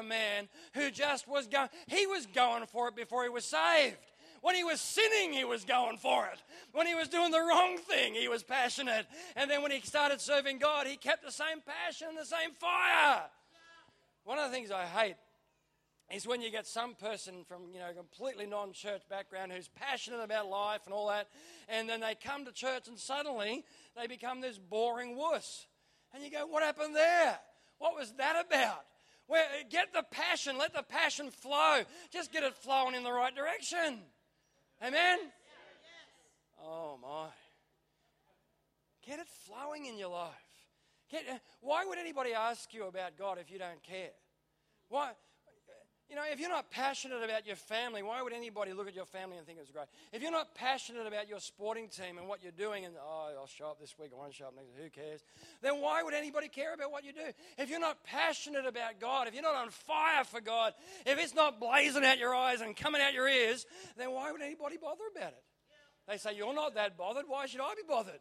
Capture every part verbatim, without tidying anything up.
man who just was going, he was going for it before he was saved. When he was sinning, he was going for it. When he was doing the wrong thing, he was passionate. And then when he started serving God, he kept the same passion, the same fire. One of the things I hate is when you get some person from, you know, completely non-church background who's passionate about life and all that, and then they come to church and suddenly they become this boring wuss. And you go, what happened there? What was that about? Well, get the passion. Let the passion flow. Just get it flowing in the right direction. Amen? Oh, my. Get it flowing in your life. Get, why would anybody ask you about God if you don't care? Why? You know, if you're not passionate about your family, why would anybody look at your family and think it's great? If you're not passionate about your sporting team and what you're doing, and, oh, I'll show up this week, I won't show up next week, who cares? Then why would anybody care about what you do? If you're not passionate about God, if you're not on fire for God, if it's not blazing out your eyes and coming out your ears, then why would anybody bother about it? They say, you're not that bothered, why should I be bothered?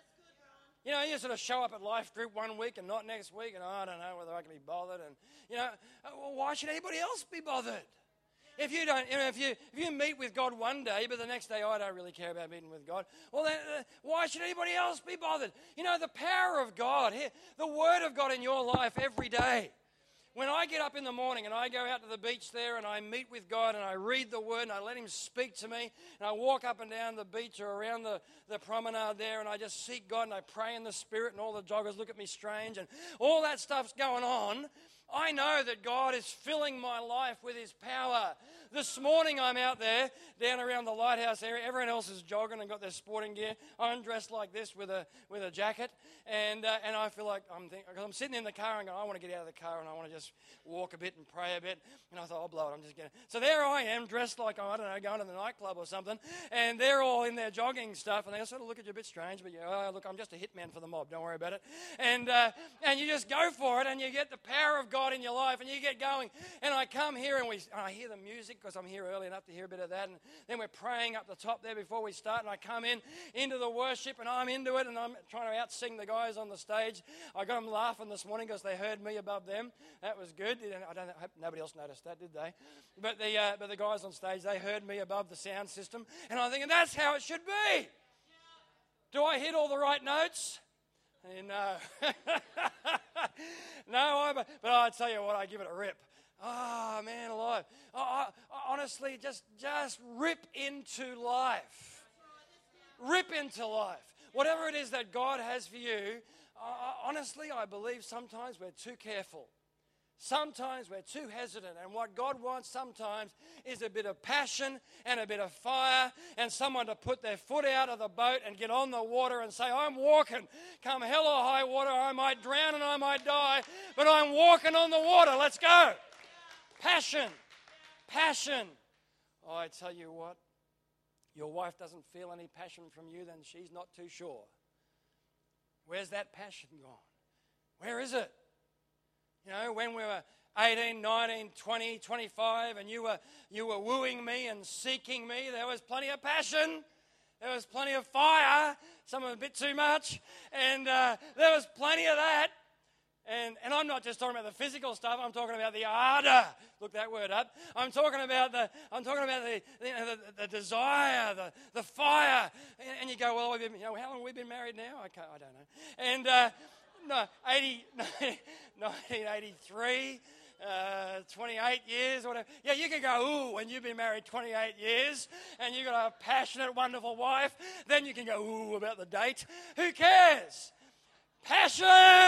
You know, you sort of show up at life group one week and not next week, and oh, I don't know whether I can be bothered. And you know, well, why should anybody else be bothered? If you don't, you know, if you if you meet with God one day, but the next day, oh, I don't really care about meeting with God. Well, then, uh, why should anybody else be bothered? You know, the power of God, here, the Word of God in your life every day. When I get up in the morning and I go out to the beach there and I meet with God and I read the Word and I let Him speak to me and I walk up and down the beach or around the, the promenade there and I just seek God and I pray in the Spirit and all the joggers look at me strange and all that stuff's going on, I know that God is filling my life with His power. This morning I'm out there, down around the lighthouse area. Everyone else is jogging and got their sporting gear. I'm dressed like this with a with a jacket, and uh, and I feel like I'm think, cause I'm sitting in the car and going, I want to get out of the car and I want to just walk a bit and pray a bit. And I thought, I'll blow it. I'm just getting. So there I am, dressed like I don't know, going to the nightclub or something, and they're all in their jogging stuff, and they sort of look at you a bit strange, but you, oh look, I'm just a hitman for the mob. Don't worry about it. And uh, and you just go for it, and you get the power of God in your life, and you get going. And I come here and we and I hear the music because I'm here early enough to hear a bit of that, and then we're praying up the top there before we start, and I come in into the worship and I'm into it, and I'm trying to out-sing the guys on the stage. I got them laughing this morning because they heard me above them. That was good. I don't know, I hope nobody else noticed that, did they? But the uh, but the guys on stage, they heard me above the sound system, and I'm thinking that's how it should be. Do I hit all the right notes? No. no, I, but I tell you what, I give it a rip. Oh, man alive. Oh, I, I, honestly, just, just rip into life. Rip into life. Whatever it is that God has for you, uh, honestly, I believe sometimes we're too careful. Sometimes we're too hesitant, and what God wants sometimes is a bit of passion and a bit of fire and someone to put their foot out of the boat and get on the water and say, I'm walking. Come hell or high water, I might drown and I might die, but I'm walking on the water. Let's go. Passion. Passion. Oh, I tell you what, your wife doesn't feel any passion from you, then she's not too sure. Where's that passion gone? Where is it? You know, when we were eighteen, nineteen, twenty, twenty-five, and you were you were wooing me and seeking me, there was plenty of passion. There was plenty of fire, some of it a bit too much, and uh, there was plenty of that. And and I'm not just talking about the physical stuff. I'm talking about the ardor. Look that word up. I'm talking about the I'm talking about the you know, the, the desire, the the fire. And, and you go, well, we've been, you know, how long have we been married now? I can't, I don't know. And uh, no, eighty, nineteen eighty-three, uh, twenty-eight years, whatever. Yeah, you can go, ooh, when you've been married twenty-eight years and you've got a passionate, wonderful wife, then you can go, ooh, about the date. Who cares? Passion!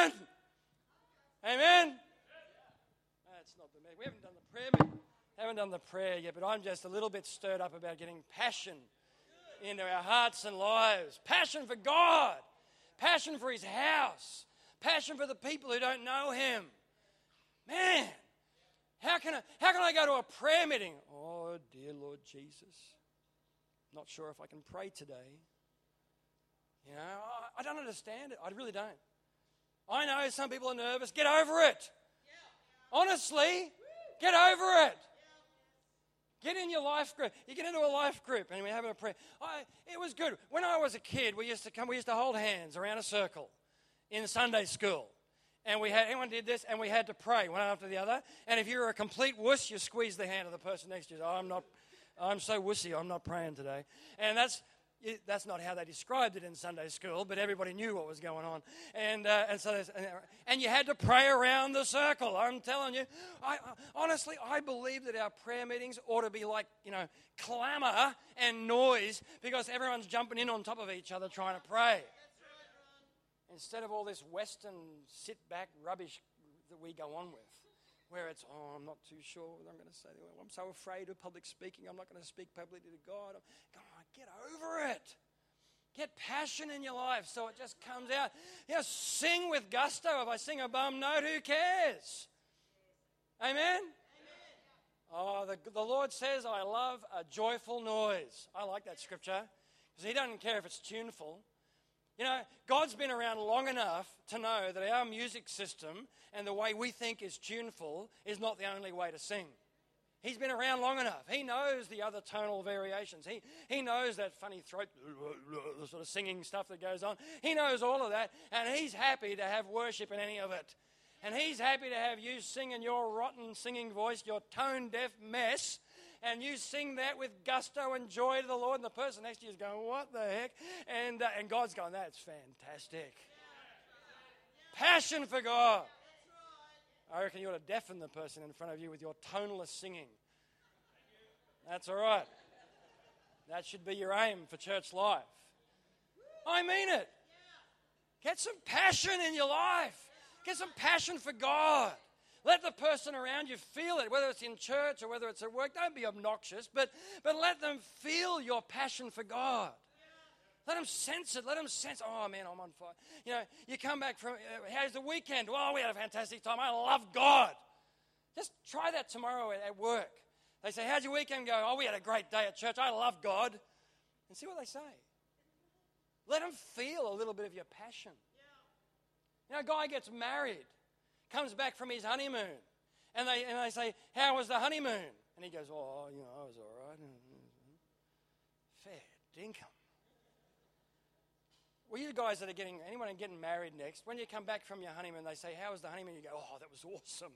Amen? That's not the message. We haven't done the prayer meeting. Haven't done the prayer yet, but I'm just a little bit stirred up about getting passion into our hearts and lives. Passion for God. Passion for His house. Passion for the people who don't know Him. Man, how can I, how can I go to a prayer meeting? Oh, dear Lord Jesus. Not sure if I can pray today. You know, I, I don't understand it. I really don't. I know some people are nervous. Get over it. Honestly, get over it. Get in your life group. You get into a life group and we're having a prayer. I, it was good. When I was a kid, we used to come. We used to hold hands around a circle in Sunday school. And we had, anyone did this, and we had to pray one after the other. And if you're a complete wuss, you squeeze the hand of the person next to you. Oh, I'm not, I'm so wussy, I'm not praying today. And that's that's not how they described it in Sunday school, but everybody knew what was going on. And uh, and so there's, and, and you had to pray around the circle. I'm telling you, I, I honestly I believe that our prayer meetings ought to be like, you know, clamor and noise, because everyone's jumping in on top of each other trying to pray. Instead of all this Western sit-back rubbish that we go on with, where it's, oh, I'm not too sure what I'm going to say. I'm so afraid of public speaking. I'm not going to speak publicly to God. Come on, get over it. Get passion in your life so it just comes out. You know, sing with gusto. If I sing a bum note, who cares? Amen? Amen. Oh, the, the Lord says, I love a joyful noise. I like that scripture, because he doesn't care if it's tuneful. You know, God's been around long enough to know that our music system and the way we think is tuneful is not the only way to sing. He's been around long enough. He knows the other tonal variations. He he knows that funny throat, the sort of singing stuff that goes on. He knows all of that, and he's happy to have worship in any of it. And he's happy to have you sing in your rotten singing voice, your tone-deaf mess, and you sing that with gusto and joy to the Lord, and the person next to you is going, what the heck? And uh, and God's going, that's fantastic. Passion for God. I reckon you ought to deafen the person in front of you with your toneless singing. That's all right. That should be your aim for church life. I mean it. Get some passion in your life. Get some passion for God. Let the person around you feel it, whether it's in church or whether it's at work. Don't be obnoxious, but, but let them feel your passion for God. Let them sense it. Let them sense, oh, man, I'm on fire. You know, you come back from, uh, how's the weekend? Oh, we had a fantastic time. I love God. Just try that tomorrow at, at work. They say, how'd your weekend go? Oh, we had a great day at church. I love God. And see what they say. Let them feel a little bit of your passion. You know, a guy gets married, comes back from his honeymoon, and they and they say, how was the honeymoon? And he goes, oh, you know, I was all right. Fair dinkum. Well, you guys that are getting, anyone getting married next, when you come back from your honeymoon, they say, how was the honeymoon? You go, oh, that was awesome.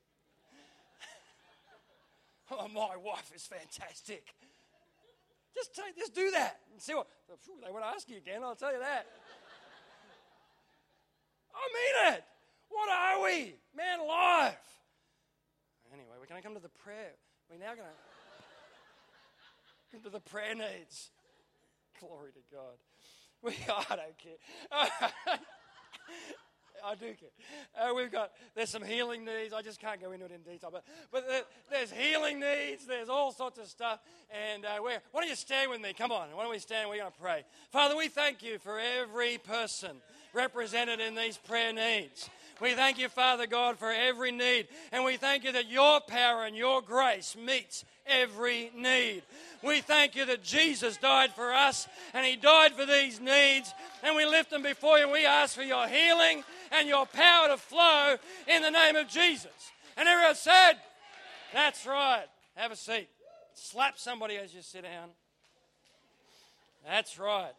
Oh, my wife is fantastic. Just, take, just do that and see what, they won't ask you again, I'll tell you that. I mean it. What are we? Man, live. Anyway, we're going to come to the prayer. We're now going to come to the prayer needs. Glory to God. We, oh, I don't care. I do care. Uh, we've got, there's some healing needs. I just can't go into it in detail. But, but there, there's healing needs. There's all sorts of stuff. And uh, we're, why don't you stand with me? Come on. Why don't we stand? We're going to pray. Father, we thank you for every person represented in these prayer needs. We thank you, Father God, for every need. And we thank you that your power and your grace meets every need. We thank you that Jesus died for us and he died for these needs. And we lift them before you. We ask for your healing and your power to flow in the name of Jesus. And everyone said, that's right. Have a seat. Slap somebody as you sit down. That's right.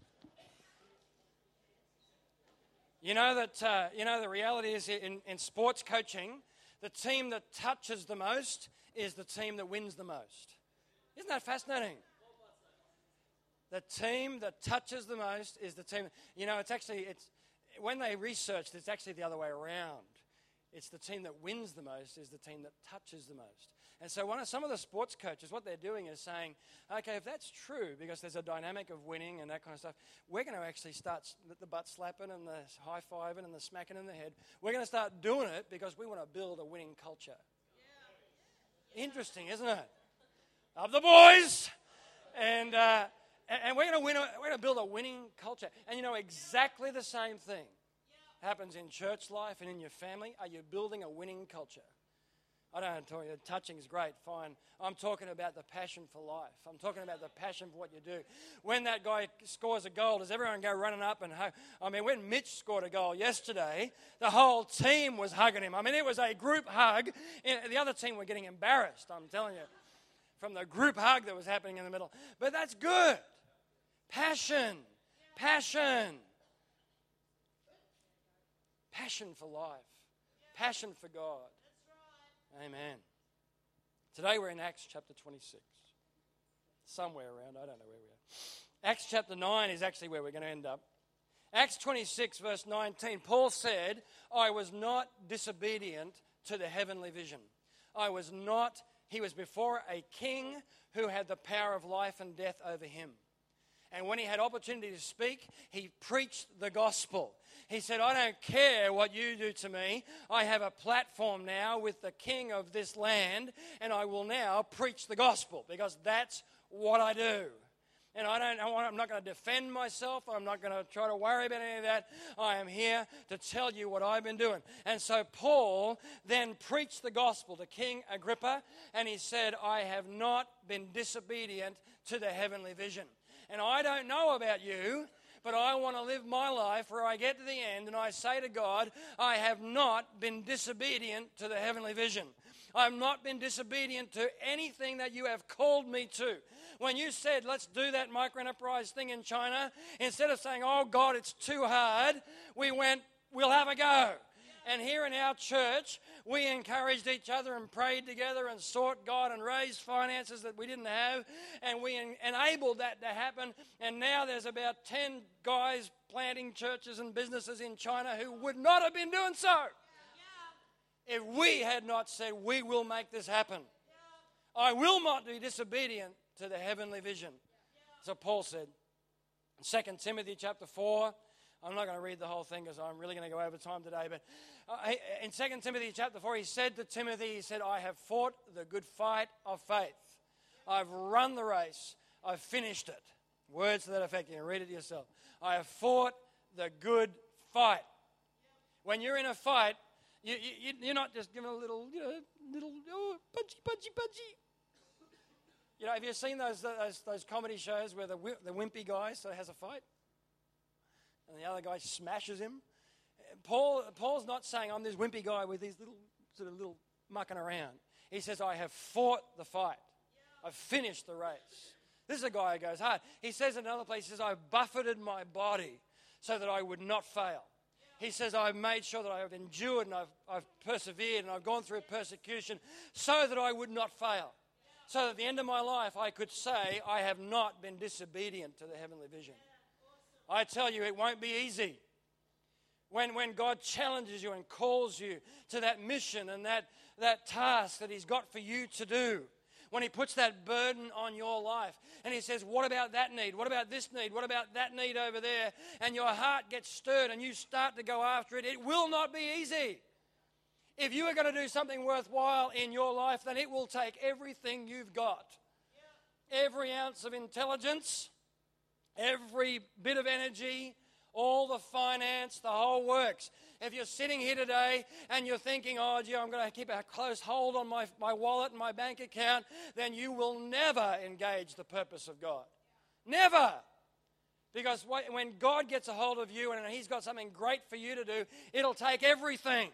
You know that, uh, you know, the reality is in, in sports coaching, the team that touches the most is the team that wins the most. Isn't that fascinating? The team that touches the most is the team. You know, it's actually, it's when they researched, it's actually the other way around. It's the team that wins the most is the team that touches the most. And so one of some of the sports coaches, what they're doing is saying, okay, if that's true, because there's a dynamic of winning and that kind of stuff, we're going to actually start the butt slapping and the high-fiving and the smacking in the head. We're going to start doing it because we want to build a winning culture. Yeah. Interesting, isn't it? Of the boys. And uh, and we're going to win. A, we're going to build a winning culture. And you know, exactly the same thing happens in church life and in your family. Are you building a winning culture? I don't tell you, touching is great, fine. I'm talking about the passion for life. I'm talking about the passion for what you do. When that guy scores a goal, does everyone go running up and hug? I mean, when Mitch scored a goal yesterday, the whole team was hugging him. I mean, it was a group hug. The other team were getting embarrassed, I'm telling you, from the group hug that was happening in the middle. But that's good. Passion. Passion. Passion for life. Passion for God. Amen. Today we're in Acts chapter twenty-six. Somewhere around, I don't know where we are. Acts chapter nine is actually where we're going to end up. Acts twenty-six verse nineteen, Paul said, I was not disobedient to the heavenly vision. I was not, he was before a king who had the power of life and death over him. And when he had opportunity to speak, he preached the gospel. He said, I don't care what you do to me. I have a platform now with the king of this land, and I will now preach the gospel because that's what I do. And I don't, I'm not going to defend myself. I'm not going to try to worry about any of that. I am here to tell you what I've been doing. And so Paul then preached the gospel to King Agrippa, and he said, I have not been disobedient to the heavenly vision. And I don't know about you, but I want to live my life where I get to the end and I say to God, I have not been disobedient to the heavenly vision. I've not been disobedient to anything that you have called me to. When you said, let's do that microenterprise thing in China, instead of saying, oh God, it's too hard, we went, we'll have a go. And here in our church, we encouraged each other and prayed together and sought God and raised finances that we didn't have. And we en- enabled that to happen. And now there's about ten guys planting churches and businesses in China who would not have been doing so if we had not said, we will make this happen. I will not be disobedient to the heavenly vision. So Paul said in Second Timothy chapter four, I'm not going to read the whole thing because I'm really going to go over time today. But uh, in Second Timothy chapter four, he said to Timothy, he said, I have fought the good fight of faith. I've run the race. I've finished it. Words to that effect. You can read it yourself. I have fought the good fight. When you're in a fight, you, you, you're not just giving a little, you know, little, oh, punchy, punchy, punchy. You know, have you seen those those, those comedy shows where the, the wimpy guy so has a fight? And the other guy smashes him. Paul, Paul's not saying I'm this wimpy guy with these little sort of little mucking around. He says, I have fought the fight. I've finished the race. This is a guy who goes hard. He says in another place, he says, I've buffeted my body so that I would not fail. He says, I've made sure that I have endured and I've, I've persevered and I've gone through persecution so that I would not fail. So that at the end of my life, I could say, I have not been disobedient to the heavenly vision. I tell you, it won't be easy. When, when God challenges you and calls you to that mission and that, that task that he's got for you to do, when he puts that burden on your life and he says, what about that need? What about this need? What about that need over there? And your heart gets stirred and you start to go after it. It will not be easy. If you are going to do something worthwhile in your life, then it will take everything you've got. Every ounce of intelligence, every bit of energy, all the finance, the whole works. If you're sitting here today and you're thinking, oh, gee, I'm going to keep a close hold on my, my wallet and my bank account, then you will never engage the purpose of God. Never. Because when God gets a hold of you and he's got something great for you to do, it'll take everything.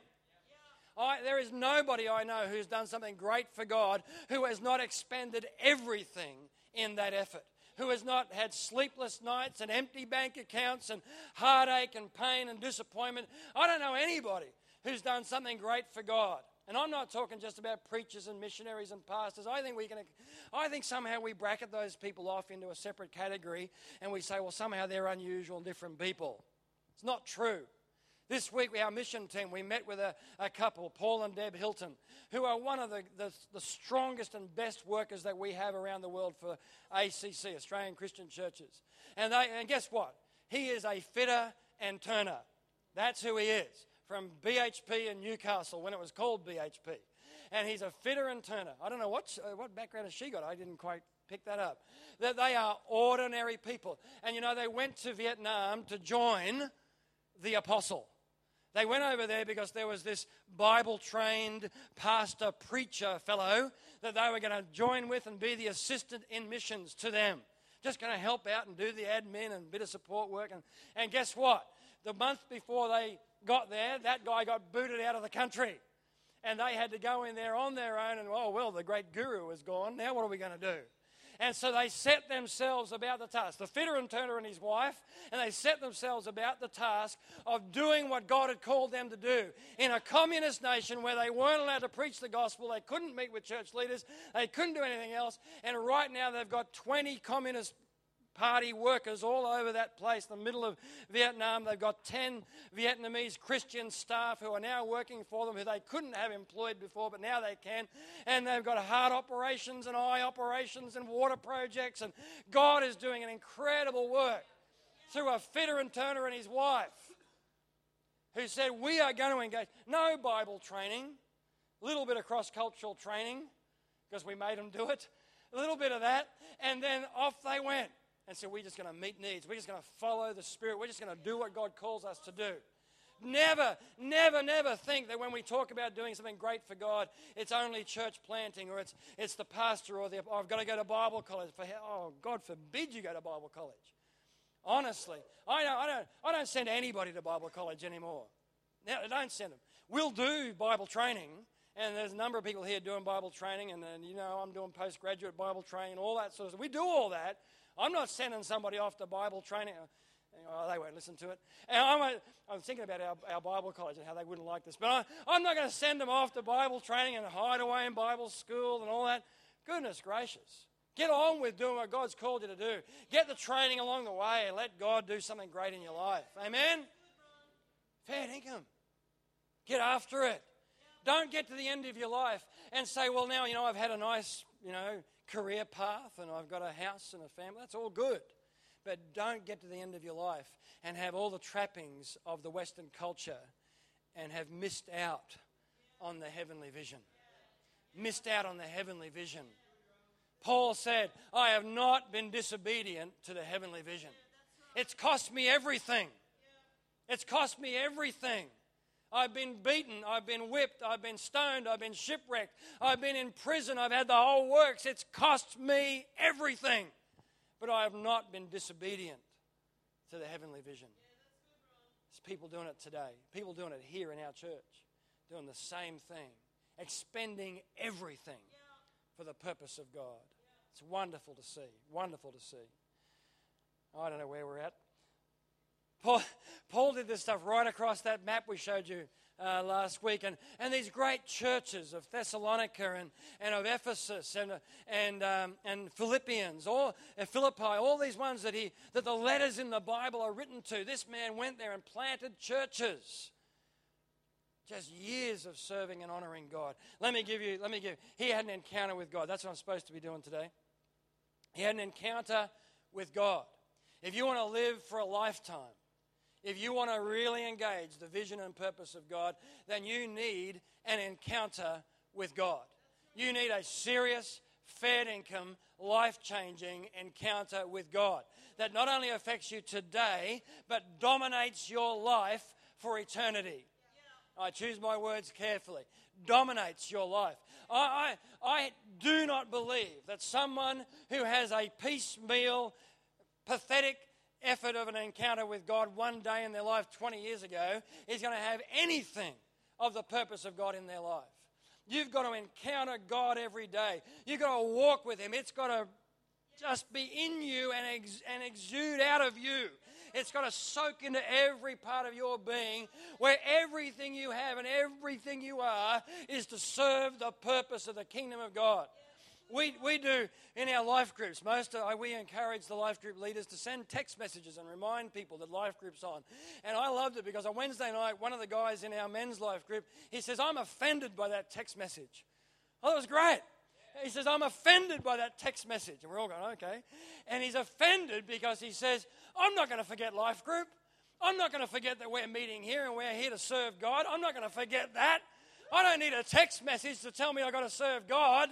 I, there is nobody I know who's done something great for God who has not expended everything in that effort, who has not had sleepless nights and empty bank accounts and heartache and pain and disappointment. I don't know anybody who's done something great for God. And I'm not talking just about preachers and missionaries and pastors. I think we can. I think somehow we bracket those people off into a separate category and we say, well, somehow they're unusual and different people. It's not true. This week, our mission team, we met with a, a couple, Paul and Deb Hilton, who are one of the, the, the strongest and best workers that we have around the world for A C C, Australian Christian Churches. And, they, and guess what? He is a fitter and turner. That's who he is, from B H P in Newcastle when it was called B H P. And he's a fitter and turner. I don't know what, what background has she got. I didn't quite pick that up. That they are ordinary people. And, you know, they went to Vietnam to join the apostle. They went over there because there was this Bible-trained pastor, preacher fellow that they were going to join with and be the assistant in missions to them. Just going to help out and do the admin and a bit of support work. And, and guess what? The month before they got there, that guy got booted out of the country. And they had to go in there on their own and, oh, well, the great guru is gone. Now what are we going to do? And so they set themselves about the task, the fitter and turner and his wife, and they set themselves about the task of doing what God had called them to do. In a communist nation where they weren't allowed to preach the gospel, they couldn't meet with church leaders, they couldn't do anything else, and right now they've got twenty communist party workers all over that place, in the middle of Vietnam. They've got ten Vietnamese Christian staff who are now working for them, who they couldn't have employed before, but now they can. And they've got heart operations and eye operations and water projects. And God is doing an incredible work through a fitter and turner and his wife, who said, we are going to engage. No Bible training, a little bit of cross-cultural training, because we made them do it, a little bit of that, and then off they went. And so we're just going to meet needs. We're just going to follow the Spirit. We're just going to do what God calls us to do. Never, never, never think that when we talk about doing something great for God, it's only church planting, or it's it's the pastor, or the, oh, I've got to go to Bible college. For oh, God forbid you go to Bible college. Honestly, I don't, I don't, I don't send anybody to Bible college anymore. Now, I don't send them. We'll do Bible training, and there's a number of people here doing Bible training, and then, you know, I'm doing postgraduate Bible training and all that sort of stuff. We do all that. I'm not sending somebody off to Bible training. Oh, they won't listen to it. And I'm, I'm thinking about our, our Bible college and how they wouldn't like this. But I, I'm not going to send them off to Bible training and hide away in Bible school and all that. Goodness gracious. Get on with doing what God's called you to do. Get the training along the way and let God do something great in your life. Amen? Fair income. Get after it. Don't get to the end of your life and say, well, now, you know, I've had a nice, you know, career path and I've got a house and a family. That's all good. But don't get to the end of your life and have all the trappings of the Western culture and have missed out on the heavenly vision. Missed out on the heavenly vision. Paul said, I have not been disobedient to the heavenly vision. It's cost me everything. It's cost me everything. I've been beaten, I've been whipped, I've been stoned, I've been shipwrecked, I've been in prison, I've had the whole works. It's cost me everything. But I have not been disobedient to the heavenly vision. There's people doing it today. People doing it here in our church. Doing the same thing. Expending everything for the purpose of God. It's wonderful to see. Wonderful to see. I don't know where we're at. Paul, Paul did this stuff right across that map we showed you uh, last week. And, and these great churches of Thessalonica and, and of Ephesus and, and, um, and Philippians, all, and Philippi, all these ones that, he, that the letters in the Bible are written to. This man went there and planted churches. Just years of serving and honoring God. Let me give you, let me give, he had an encounter with God. That's what I'm supposed to be doing today. He had an encounter with God. If you want to live for a lifetime, if you want to really engage the vision and purpose of God, then you need an encounter with God. You need a serious, fair income, life-changing encounter with God that not only affects you today, but dominates your life for eternity. I choose my words carefully. Dominates your life. I, I, I do not believe that someone who has a piecemeal, pathetic effort of an encounter with God one day in their life twenty years ago is going to have anything of the purpose of God in their life. You've got to encounter God every day. You've got to walk with Him. It's got to just be in you and, ex- and exude out of you. It's got to soak into every part of your being, where everything you have and everything you are is to serve the purpose of the kingdom of God. We we do in our life groups. Most of, we encourage the life group leaders to send text messages and remind people that life group's on. And I loved it because on Wednesday night, one of the guys in our men's life group, he says, I'm offended by that text message. Oh, that was great. He says, I'm offended by that text message. And we're all going, okay. And he's offended because he says, I'm not going to forget life group. I'm not going to forget that we're meeting here and we're here to serve God. I'm not going to forget that. I don't need a text message to tell me I've got to serve God.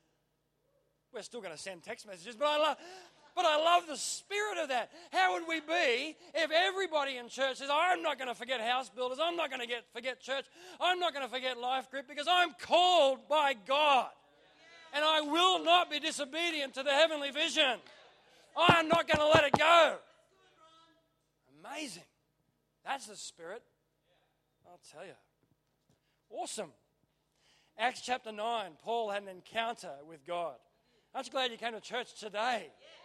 We're still going to send text messages, but I love, but I love the spirit of that. How would we be if everybody in church says, I'm not going to forget house builders, I'm not going to get forget church, I'm not going to forget life group because I'm called by God. And I will not be disobedient to the heavenly vision. I'm not going to let it go. Amazing. That's the spirit. I'll tell you. Awesome. Acts chapter nine, Paul had an encounter with God. Aren't you glad you came to church today?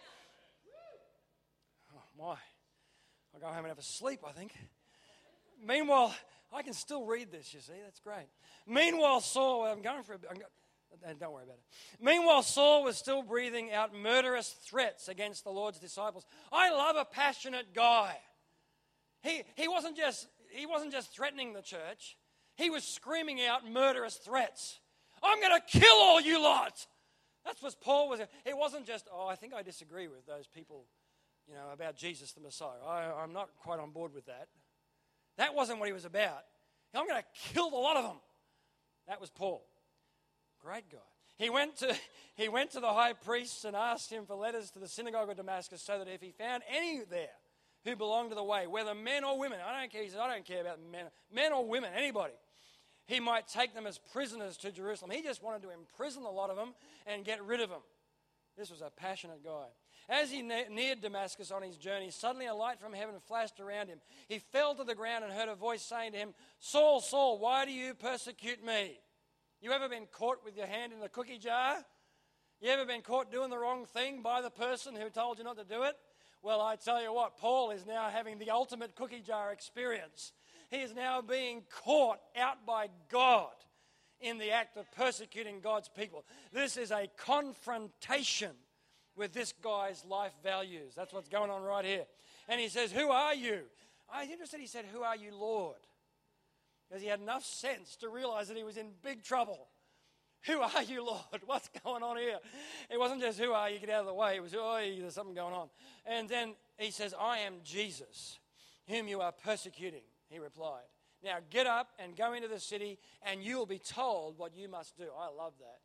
Oh, my. I'll go home and have a sleep, I think. Meanwhile, I can still read this, you see. That's great. Meanwhile, Saul, I'm going for a bit. Don't worry about it. Meanwhile, Saul was still breathing out murderous threats against the Lord's disciples. I love a passionate guy. He, he, wasn't just, he wasn't just threatening the church. He was screaming out murderous threats. I'm going to kill all you lot. That's what Paul was. It wasn't just, oh, I think I disagree with those people, you know, about Jesus the Messiah. I, I'm not quite on board with that. That wasn't what he was about. I'm going to kill a lot of them. That was Paul. Great guy. He went to he went to the high priests and asked him for letters to the synagogue of Damascus so that if he found any there who belonged to the way, whether men or women, I don't care, he said, I don't care about men, men or women, anybody, he might take them as prisoners to Jerusalem. He just wanted to imprison a lot of them and get rid of them. This was a passionate guy. As he ne- neared Damascus on his journey, suddenly a light from heaven flashed around him. He fell to the ground and heard a voice saying to him, Saul, Saul, why do you persecute me? You ever been caught with your hand in the cookie jar? You ever been caught doing the wrong thing by the person who told you not to do it? Well, I tell you what, Paul is now having the ultimate cookie jar experience. He is now being caught out by God in the act of persecuting God's people. This is a confrontation with this guy's life values. That's what's going on right here. And he says, who are you? I was interested, he said, who are you, Lord? Because he had enough sense to realize that he was in big trouble. Who are you, Lord? What's going on here? It wasn't just who are you, get out of the way. It was, oh, there's something going on. And then he says, I am Jesus, whom you are persecuting, he replied. Now get up and go into the city, and you will be told what you must do. I love that.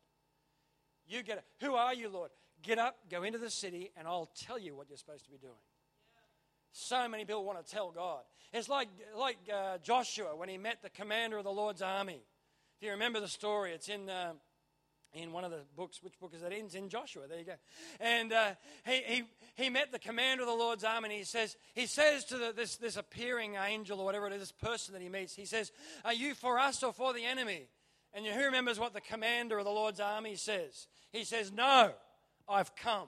You get up. Who are you, Lord? Get up, go into the city, and I'll tell you what you're supposed to be doing. So many people want to tell God. It's like, like uh, Joshua when he met the commander of the Lord's army. If you remember the story, it's in uh, in one of the books. Which book is that in? It's in Joshua. There you go. And uh, he, he he met the commander of the Lord's army, and he says he says to the, this this appearing angel or whatever it is, this person that he meets, he says, "Are you for us or for the enemy?" And who remembers what the commander of the Lord's army says? He says, "No, I've come."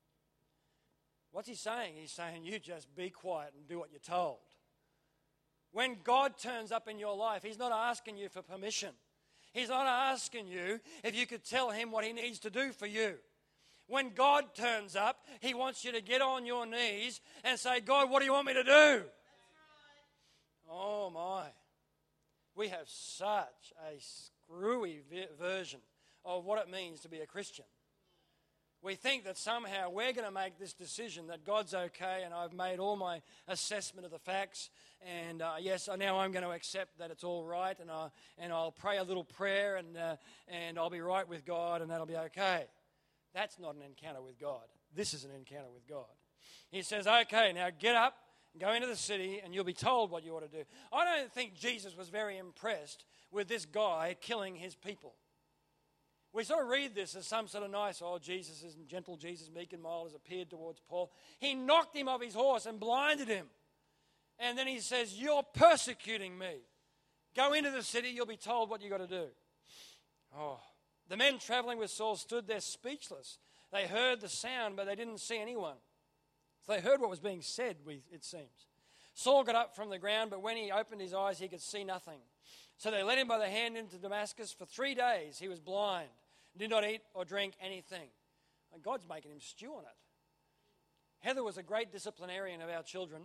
What's he saying? He's saying, you just be quiet and do what you're told. When God turns up in your life, he's not asking you for permission. He's not asking you if you could tell him what he needs to do for you. When God turns up, he wants you to get on your knees and say, God, what do you want me to do? That's right. Oh, my. We have such a screwy version of what it means to be a Christian. We think that somehow we're going to make this decision that God's okay and I've made all my assessment of the facts and uh, yes, now I'm going to accept that it's all right and, I, and I'll pray a little prayer and, uh, and I'll be right with God and that'll be okay. That's not an encounter with God. This is an encounter with God. He says, okay, now get up, go into the city and you'll be told what you ought to do. I don't think Jesus was very impressed with this guy killing his people. We sort of read this as some sort of nice, oh, Jesus is gentle, Jesus, meek and mild, has appeared towards Paul. He knocked him off his horse and blinded him. And then he says, you're persecuting me. Go into the city, you'll be told what you've got to do. Oh, the men traveling with Saul stood there speechless. They heard the sound, but they didn't see anyone. So they heard what was being said, it seems. Saul got up from the ground, but when he opened his eyes, he could see nothing. So they led him by the hand into Damascus. For three days he was blind, did not eat or drink anything. And God's making him stew on it. Heather was a great disciplinarian of our children.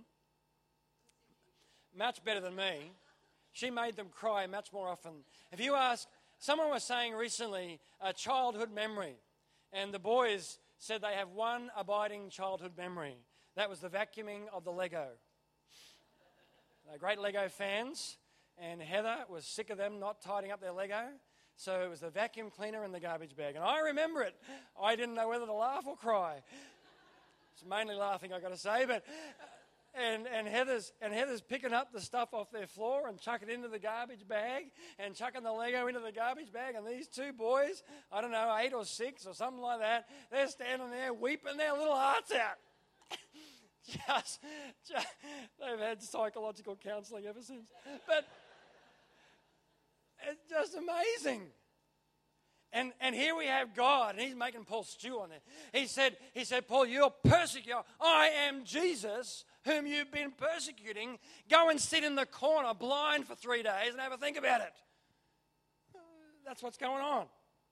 Much better than me. She made them cry much more often. If you ask, someone was saying recently, a childhood memory. And the boys said they have one abiding childhood memory. That was the vacuuming of the Lego. They're great Lego fans. And Heather was sick of them not tidying up their Lego. So it was the vacuum cleaner and the garbage bag. And I remember it. I didn't know whether to laugh or cry. It's mainly laughing, I've got to say. But and and Heather's and Heather's picking up the stuff off their floor and chucking it into the garbage bag and chucking the Lego into the garbage bag. And these two boys, I don't know, eight or six or something like that, they're standing there weeping their little hearts out. just, just they've had psychological counselling ever since. But it's just amazing. And and here we have God, and he's making Paul stew on it. He said, he said, Paul, you're persecuting. I am Jesus, whom you've been persecuting. Go and sit in the corner blind for three days and have a think about it. That's what's going on.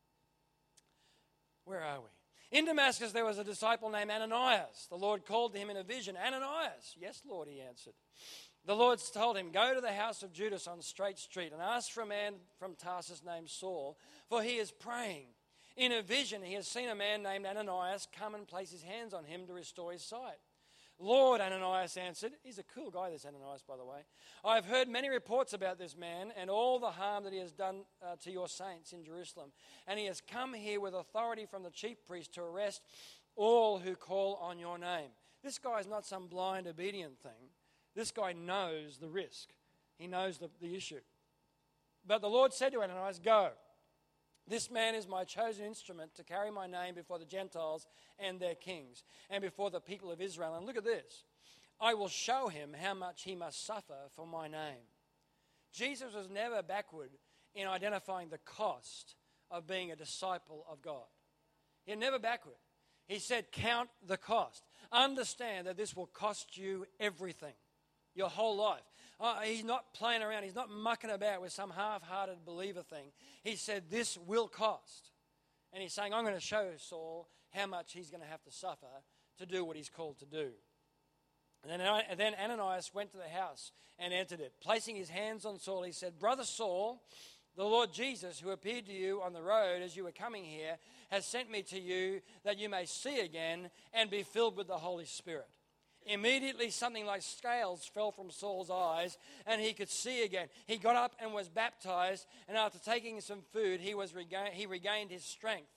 Where are we? In Damascus there was a disciple named Ananias. The Lord called to him in a vision, Ananias. Yes, Lord, he answered. The Lord told him, go to the house of Judas on Straight Street and ask for a man from Tarsus named Saul, for he is praying. In a vision he has seen a man named Ananias come and place his hands on him to restore his sight. Lord, Ananias answered. He's a cool guy, this Ananias, by the way. I've heard many reports about this man and all the harm that he has done uh, to your saints in Jerusalem. And he has come here with authority from the chief priest to arrest all who call on your name. This guy is not some blind, obedient thing. This guy knows the risk. He knows the, the issue. But the Lord said to Ananias, go. This man is my chosen instrument to carry my name before the Gentiles and their kings and before the people of Israel. And look at this. I will show him how much he must suffer for my name. Jesus was never backward in identifying the cost of being a disciple of God. He was never backward. He said, count the cost. Understand that this will cost you everything, your whole life. Uh, he's not playing around. He's not mucking about with some half-hearted believer thing. He said, this will cost. And he's saying, I'm going to show Saul how much he's going to have to suffer to do what he's called to do. And then, and then Ananias went to the house and entered it. Placing his hands on Saul, he said, Brother Saul, the Lord Jesus, who appeared to you on the road as you were coming here, has sent me to you that you may see again and be filled with the Holy Spirit. Immediately something like scales fell from Saul's eyes and he could see again. He got up and was baptized, and after taking some food, he was rega- he regained his strength.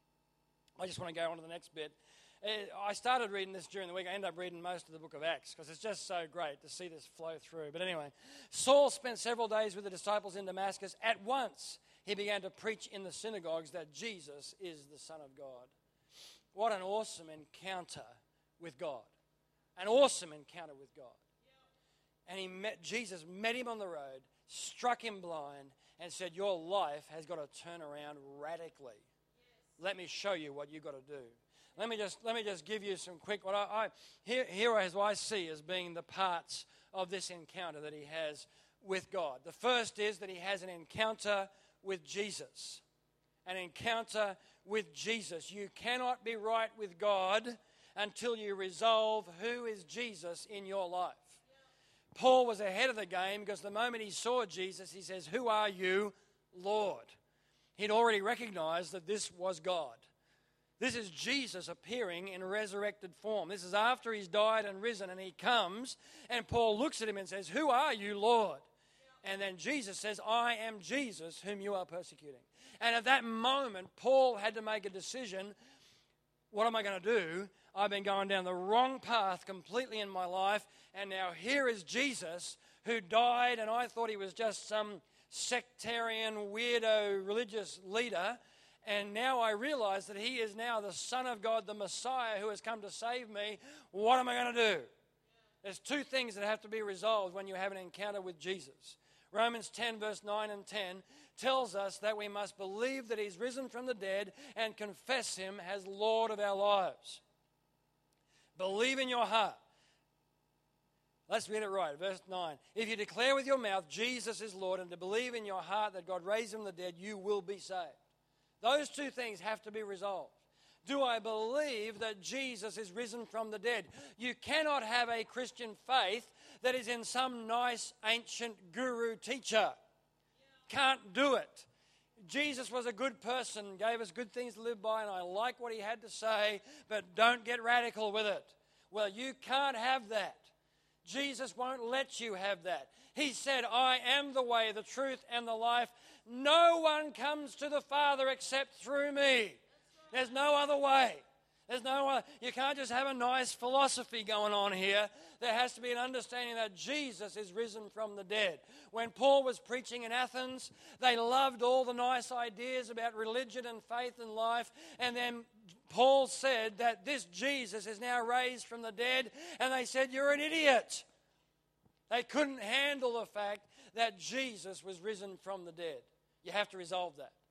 I just want to go on to the next bit. I started reading this during the week. I ended up reading most of the book of Acts because it's just so great to see this flow through. But anyway, Saul spent several days with the disciples in Damascus. At once, he began to preach in the synagogues that Jesus is the Son of God. What an awesome encounter with God. An awesome encounter with God. And he met, Jesus met him on the road, struck him blind, and said, your life has got to turn around radically. Let me show you what you've got to do. Let me just let me just give you some quick, what I, I here, here is what I see as being the parts of this encounter that he has with God. The first is that he has an encounter with Jesus. An encounter with Jesus. You cannot be right with God until you resolve who is Jesus in your life. Paul was ahead of the game because the moment he saw Jesus, he says, who are you, Lord? He'd already recognized that this was God. This is Jesus appearing in resurrected form. This is after he's died and risen, and he comes, and Paul looks at him and says, who are you, Lord? And then Jesus says, I am Jesus whom you are persecuting. And at that moment, Paul had to make a decision. What am I going to do? I've been going down the wrong path completely in my life, and now here is Jesus who died, and I thought he was just some sectarian, weirdo, religious leader, and now I realize that he is now the Son of God, the Messiah who has come to save me. What am I going to do? There's two things that have to be resolved when you have an encounter with Jesus. Romans ten, verse nine and ten tells us that we must believe that he's risen from the dead and confess him as Lord of our lives. Believe in your heart. Let's read it right. Verse nine. If you declare with your mouth Jesus is Lord and to believe in your heart that God raised him from the dead, you will be saved. Those two things have to be resolved. Do I believe that Jesus is risen from the dead? You cannot have a Christian faith that is in some nice ancient guru teacher. Can't do it. Jesus was a good person, gave us good things to live by, and I like what he had to say, but don't get radical with it. Well, you can't have that. Jesus won't let you have that. He said, I am the way, the truth, and the life. No one comes to the Father except through me. There's no other way. There's no other. You can't just have a nice philosophy going on here. There has to be an understanding that Jesus is risen from the dead. When Paul was preaching in Athens, they loved all the nice ideas about religion and faith and life. And then Paul said that this Jesus is now raised from the dead. And they said, you're an idiot. They couldn't handle the fact that Jesus was risen from the dead. You have to resolve that.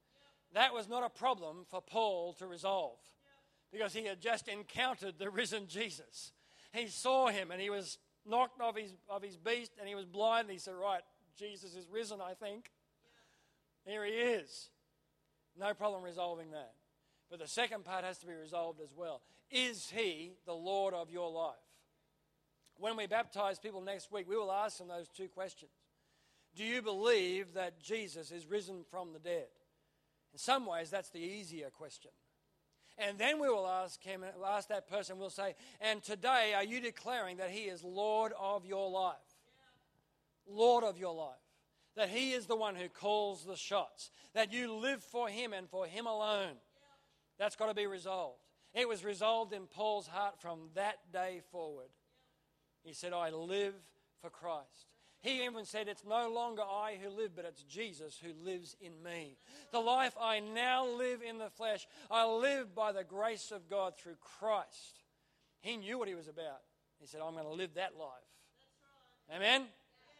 That was not a problem for Paul to resolve because he had just encountered the risen Jesus. He saw him and he was knocked off his, of his beast and he was blind. And he said, right, Jesus is risen, I think. Here he is. No problem resolving that. But the second part has to be resolved as well. Is he the Lord of your life? When we baptize people next week, we will ask them those two questions. Do you believe that Jesus is risen from the dead? In some ways, that's the easier question. And then we will ask him, we'll ask that person, we'll say, and today are you declaring that he is Lord of your life? Lord of your life. That he is the one who calls the shots. That you live for him and for him alone. That's got to be resolved. It was resolved in Paul's heart from that day forward. He said, I live for Christ. He even said, it's no longer I who live, but it's Jesus who lives in me. The life I now live in the flesh, I live by the grace of God through Christ. He knew what he was about. He said, I'm going to live that life. That's right. Amen? Yes.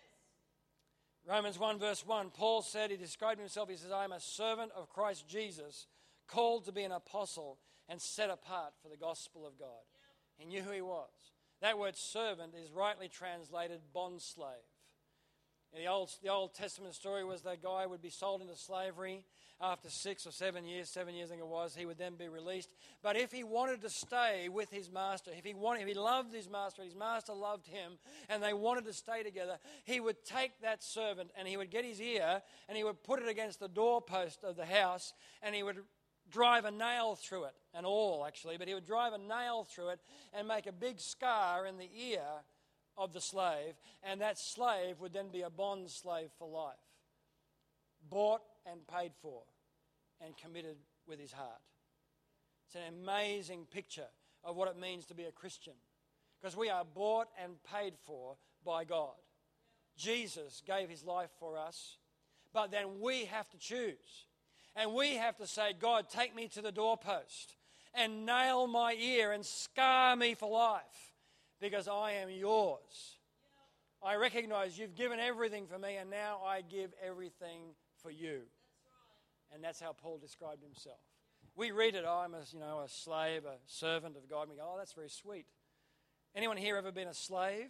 Romans one verse one, Paul said, he described himself, he says, I am a servant of Christ Jesus, called to be an apostle and set apart for the gospel of God. He knew who he was. That word servant is rightly translated bondslave. In the Old, the Old Testament story was that guy would be sold into slavery after six or seven years, seven years I think it was, he would then be released. But if he wanted to stay with his master, if he wanted, if he loved his master, his master loved him, and they wanted to stay together, he would take that servant and he would get his ear and he would put it against the doorpost of the house and he would drive a nail through it, an awl actually, but he would drive a nail through it and make a big scar in the ear of the slave, and that slave would then be a bond slave for life, bought and paid for and committed with his heart. It's an amazing picture of what it means to be a Christian, because we are bought and paid for by God. Jesus gave his life for us, but then we have to choose. And we have to say, God, take me to the doorpost and nail my ear and scar me for life because I am yours. I recognize you've given everything for me and now I give everything for you. And that's how Paul described himself. We read it, oh, I'm a, you know, a slave, a servant of God. And we go, oh, that's very sweet. Anyone here ever been a slave?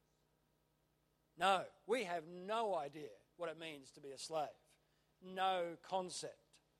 No. We have no idea what it means to be a slave. No concept.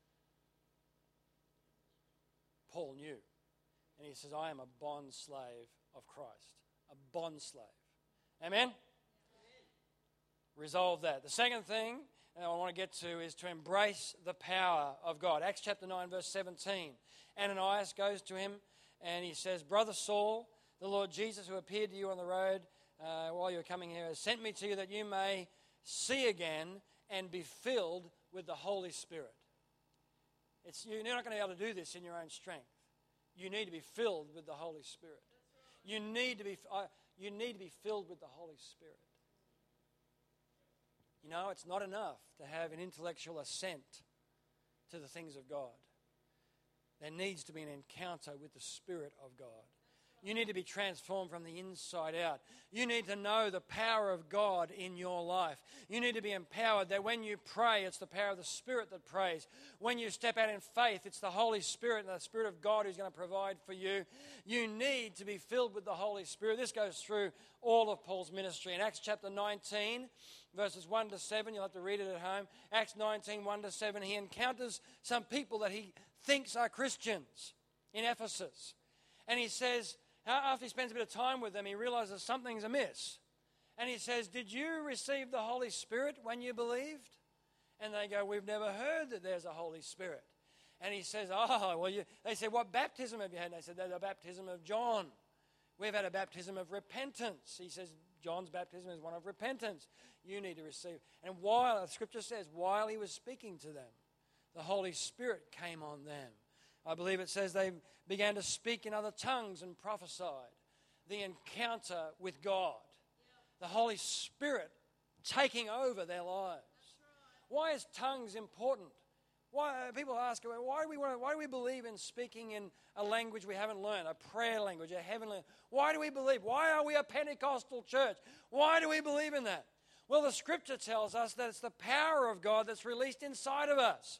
Paul knew. And he says, I am a bond slave of Christ. A bond slave. Amen? Amen? Resolve that. The second thing that I want to get to is to embrace the power of God. Acts chapter nine, verse seventeen. Ananias goes to him and he says, Brother Saul, the Lord Jesus who appeared to you on the road uh, while you were coming here has sent me to you that you may see again and be filled with the Holy Spirit. It's, you're not going to be able to do this in your own strength. You need to be filled with the Holy Spirit. You need to be, uh, you need to be filled with the Holy Spirit. You know, it's not enough to have an intellectual assent to the things of God. There needs to be an encounter with the Spirit of God. You need to be transformed from the inside out. You need to know the power of God in your life. You need to be empowered that when you pray, it's the power of the Spirit that prays. When you step out in faith, it's the Holy Spirit and the Spirit of God who's going to provide for you. You need to be filled with the Holy Spirit. This goes through all of Paul's ministry. In Acts chapter nineteen, verses one to seven, you'll have to read it at home. Acts nineteen, one to seven, he encounters some people that he thinks are Christians in Ephesus. And he says, after he spends a bit of time with them, he realizes something's amiss. And he says, did you receive the Holy Spirit when you believed? And they go, we've never heard that there's a Holy Spirit. And he says, oh, well, you, they said, what baptism have you had? And they said, the baptism of John. We've had a baptism of repentance. He says, John's baptism is one of repentance. You need to receive. And while, the scripture says, while he was speaking to them, the Holy Spirit came on them. I believe it says they began to speak in other tongues and prophesied. The encounter with God. The Holy Spirit taking over their lives. Why is tongues important? Why people ask, why do we want to, why do we believe in speaking in a language we haven't learned, a prayer language, a heavenly? Why do we believe? Why are we a Pentecostal church? Why do we believe in that? Well, the scripture tells us that it's the power of God that's released inside of us.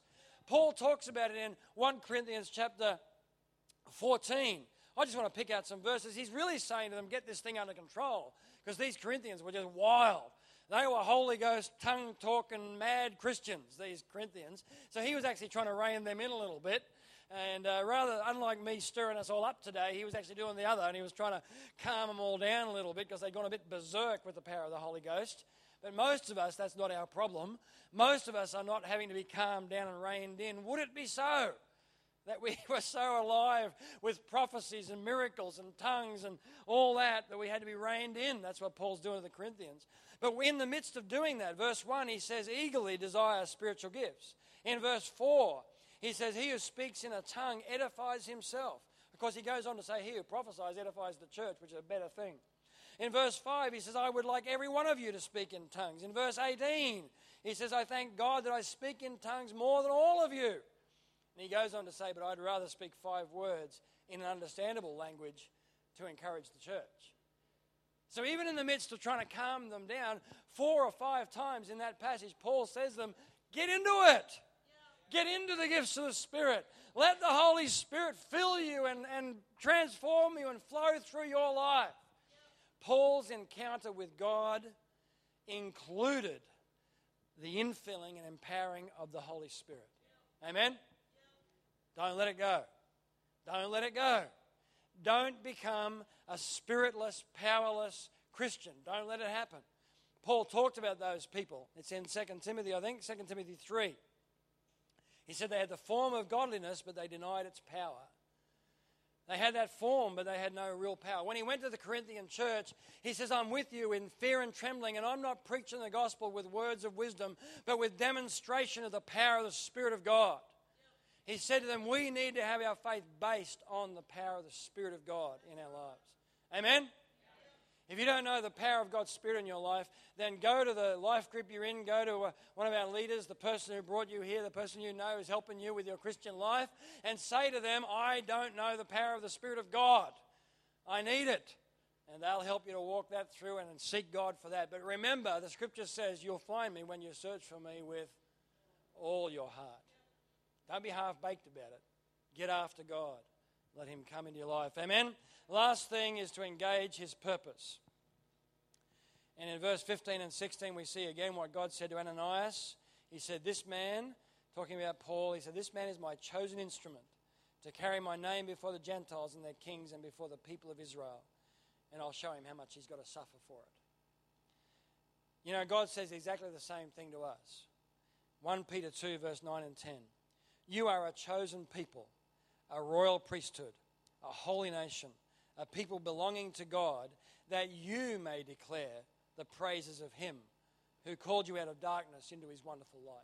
Paul talks about it in First Corinthians chapter fourteen. I just want to pick out some verses. He's really saying to them, get this thing under control, because these Corinthians were just wild. They were Holy Ghost, tongue-talking, mad Christians, these Corinthians. So he was actually trying to rein them in a little bit. And uh, rather, unlike me stirring us all up today, he was actually doing the other, and he was trying to calm them all down a little bit because they'd gone a bit berserk with the power of the Holy Ghost. But most of us, that's not our problem. Most of us are not having to be calmed down and reined in. Would it be so that we were so alive with prophecies and miracles and tongues and all that that we had to be reined in? That's what Paul's doing to the Corinthians. But in the midst of doing that, verse one, he says, eagerly desire spiritual gifts. In verse four, he says, he who speaks in a tongue edifies himself. Of course, he goes on to say, he who prophesies edifies the church, which is a better thing. In verse five, he says, I would like every one of you to speak in tongues. In verse eighteen, he says, I thank God that I speak in tongues more than all of you. And he goes on to say, but I'd rather speak five words in an understandable language to encourage the church. So even in the midst of trying to calm them down, four or five times in that passage, Paul says to them, get into it. Get into the gifts of the Spirit. Let the Holy Spirit fill you and, and transform you and flow through your life. Paul's encounter with God included the infilling and empowering of the Holy Spirit. Amen? Don't let it go. Don't let it go. Don't become a spiritless, powerless Christian. Don't let it happen. Paul talked about those people. It's in Second Timothy, I think, Second Timothy three. He said they had the form of godliness, but they denied its power. They had that form, but they had no real power. When he went to the Corinthian church, he says, I'm with you in fear and trembling, and I'm not preaching the gospel with words of wisdom, but with demonstration of the power of the Spirit of God. He said to them, we need to have our faith based on the power of the Spirit of God in our lives. Amen? If you don't know the power of God's Spirit in your life, then go to the life group you're in, go to uh, one of our leaders, the person who brought you here, the person you know is helping you with your Christian life, and say to them, I don't know the power of the Spirit of God. I need it. And they'll help you to walk that through and seek God for that. But remember, the Scripture says you'll find me when you search for me with all your heart. Don't be half-baked about it. Get after God. Let him come into your life. Amen? Last thing is to engage his purpose. And in verse fifteen and sixteen, we see again what God said to Ananias. He said, this man, talking about Paul, he said, this man is my chosen instrument to carry my name before the Gentiles and their kings and before the people of Israel. And I'll show him how much he's got to suffer for it. You know, God says exactly the same thing to us. First Peter two, verse nine and ten. You are a chosen people, a royal priesthood, a holy nation, a people belonging to God, that you may declare the praises of him who called you out of darkness into his wonderful light.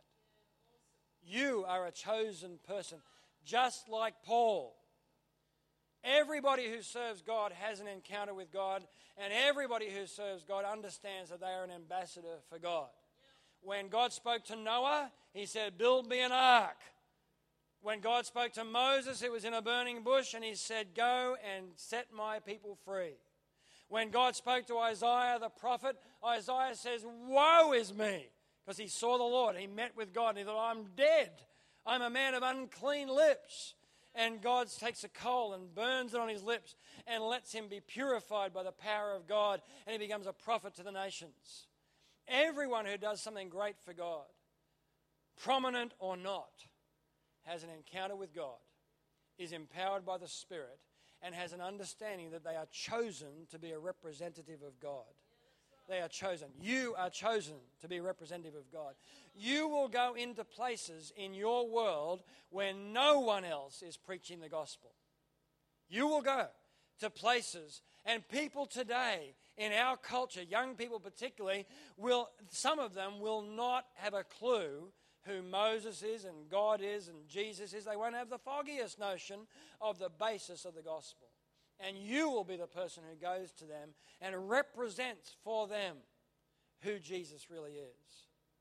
You are a chosen person, just like Paul. Everybody who serves God has an encounter with God, and everybody who serves God understands that they are an ambassador for God. When God spoke to Noah, he said, build me an ark. When God spoke to Moses, it was in a burning bush, and he said, go and set my people free. When God spoke to Isaiah the prophet, Isaiah says, woe is me, because he saw the Lord. He met with God, and he thought, I'm dead. I'm a man of unclean lips. And God takes a coal and burns it on his lips and lets him be purified by the power of God, and he becomes a prophet to the nations. Everyone who does something great for God, prominent or not, has an encounter with God, is empowered by the Spirit, and has an understanding that they are chosen to be a representative of God. They are chosen. You are chosen to be a representative of God. You will go into places in your world where no one else is preaching the gospel. You will go to places, and people today in our culture, young people particularly, will, some of them will not have a clue who Moses is and God is and Jesus is. They won't have the foggiest notion of the basis of the gospel. And you will be the person who goes to them and represents for them who Jesus really is.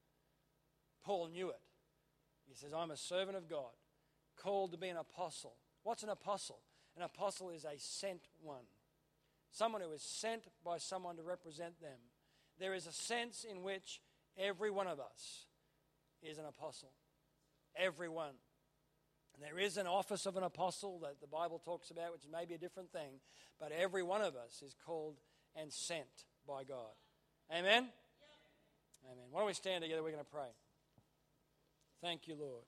Paul knew it. He says, I'm a servant of God, called to be an apostle. What's an apostle? An apostle is a sent one. Someone who is sent by someone to represent them. There is a sense in which every one of us is an apostle. Everyone. There is an office of an apostle that the Bible talks about, which may be a different thing, but every one of us is called and sent by God. Amen? Amen. Why don't we stand together? We're going to pray. Thank you, Lord.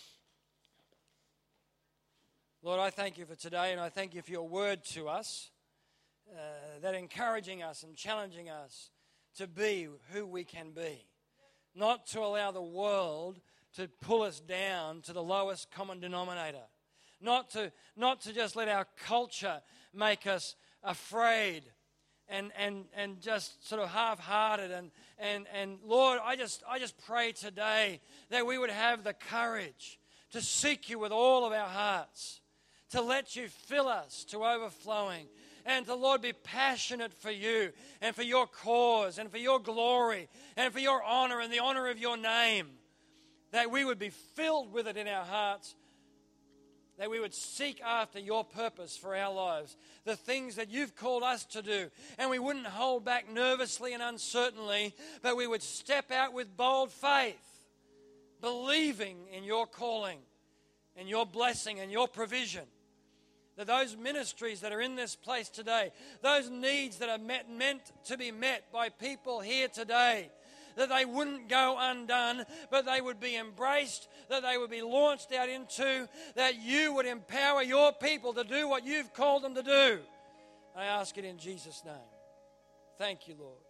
Lord, I thank you for today, and I thank you for your word to us, uh, that encouraging us and challenging us to be who we can be, not to allow the world to pull us down to the lowest common denominator, not to not to just let our culture make us afraid and and and just sort of half-hearted and and and Lord, I just I just pray today that we would have the courage to seek you with all of our hearts, to let you fill us to overflowing, and to, Lord, be passionate for you and for your cause and for your glory and for your honor and the honor of your name, that we would be filled with it in our hearts, that we would seek after your purpose for our lives, the things that you've called us to do, and we wouldn't hold back nervously and uncertainly, but we would step out with bold faith, believing in your calling and your blessing and your provision. That those ministries that are in this place today, those needs that are met, meant to be met by people here today, that they wouldn't go undone, but they would be embraced, that they would be launched out into, that you would empower your people to do what you've called them to do. I ask it in Jesus' name. Thank you, Lord.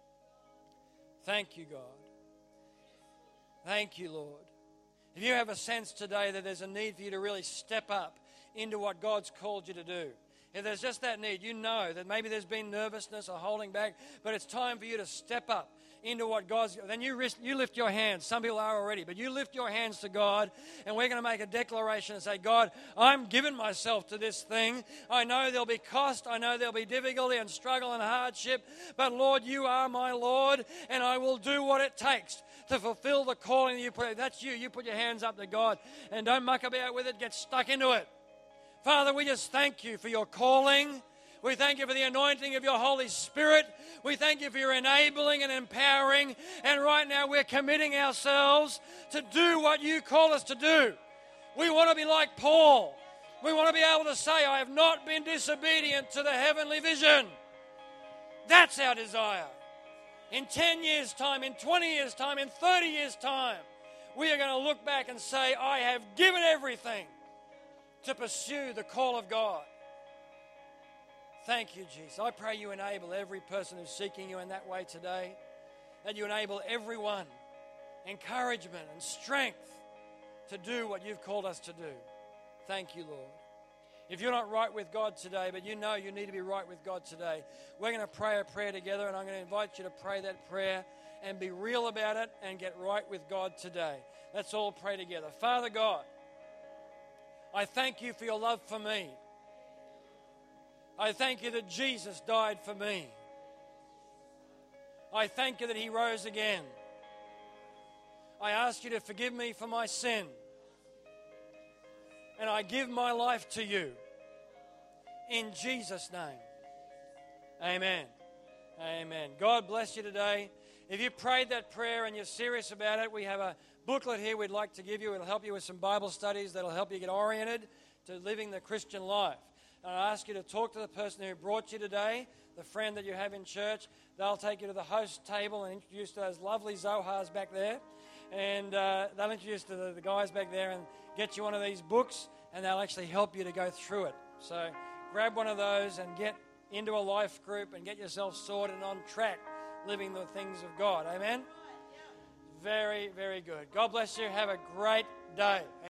Thank you, God. Thank you, Lord. If you have a sense today that there's a need for you to really step up into what God's called you to do, if there's just that need, you know that maybe there's been nervousness or holding back, but it's time for you to step up into what God's, then you, risk, you lift your hands. Some people are already, but you lift your hands to God, and we're going to make a declaration and say, God, I'm giving myself to this thing. I know there'll be cost. I know there'll be difficulty and struggle and hardship, but Lord, you are my Lord, and I will do what it takes to fulfill the calling that you put. That's you. You put your hands up to God, and don't muck about with it. Get stuck into it. Father, we just thank you for your calling. We thank you for the anointing of your Holy Spirit. We thank you for your enabling and empowering. And right now we're committing ourselves to do what you call us to do. We want to be like Paul. We want to be able to say, I have not been disobedient to the heavenly vision. That's our desire. In ten years' time, in twenty years' time, in thirty years' time, we are going to look back and say, I have given everything to pursue the call of God. Thank you, Jesus. I pray you enable every person who's seeking you in that way today, that you enable everyone encouragement and strength to do what you've called us to do. Thank you, Lord. If you're not right with God today, but you know you need to be right with God today, we're going to pray a prayer together, and I'm going to invite you to pray that prayer and be real about it and get right with God today. Let's all pray together. Father God, I thank you for your love for me. I thank you that Jesus died for me. I thank you that he rose again. I ask you to forgive me for my sin. And I give my life to you. In Jesus' name. Amen. Amen. God bless you today. If you prayed that prayer and you're serious about it, we have a booklet here we'd like to give you. It'll help you with some Bible studies that'll help you get oriented to living the Christian life. And I ask you to talk to the person who brought you today, the friend that you have in church. They'll take you to the host table and introduce to those lovely Zohars back there. And uh, they'll introduce to the, the guys back there and get you one of these books, and they'll actually help you to go through it. So grab one of those and get into a life group and get yourself sorted and on track living the things of God. Amen? Very, very good. God bless you. Have a great day.